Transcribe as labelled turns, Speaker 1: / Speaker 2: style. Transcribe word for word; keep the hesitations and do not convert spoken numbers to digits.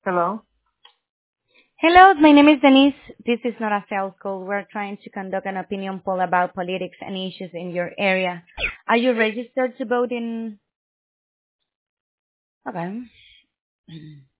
Speaker 1: Hello?
Speaker 2: Hello, my name is Denise. This is not a sales call. We're trying to conduct an opinion poll about politics and issues in your area. Are you registered to vote in? Okay.